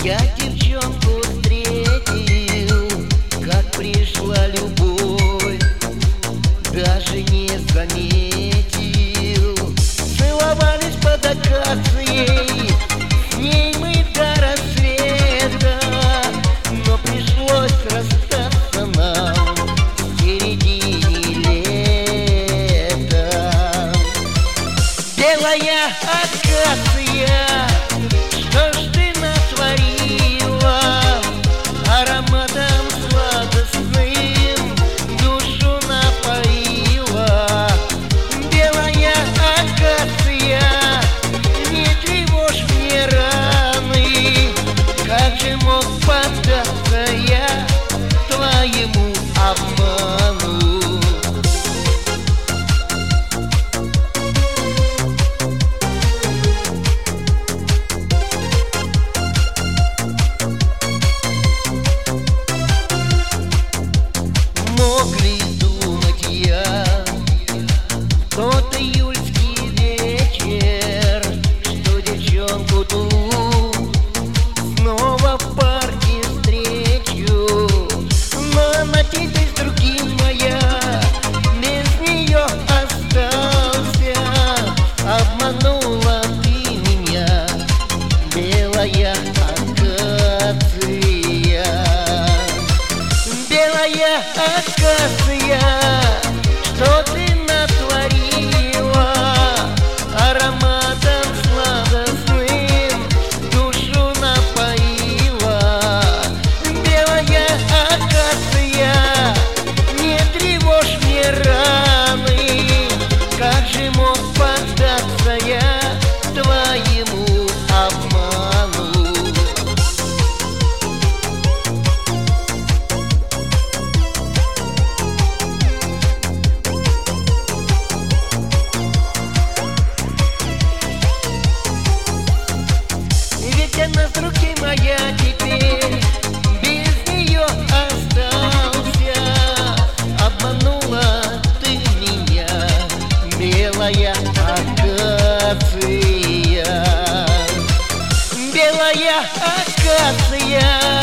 Я девчонку встретил, как пришла любовь, даже не заметил. Целовались под акацией, с ней мы до рассвета, но пришлось расстаться нам в середине лета. Белая акация, что ж ты натворила, ароматом сладостным душу напоила. Белая акация, не тревожь мне раны, как же мог поддаться я твоему обману? Мог ли думать я в тот июльский вечер, что девчонку ту снова в парке встречу? Но она теперь с другим моя, без нее остался. Обманула ты меня, белая акация. Белая акация, что ты натворила, ароматом сладостным душу напоила. Белая акация, не тревожь мне раны, как же мог поддаться я твоему обману? Ведь она с руки моя теперь, без нее остался. Обманула ты меня, белая акация. Белая акация.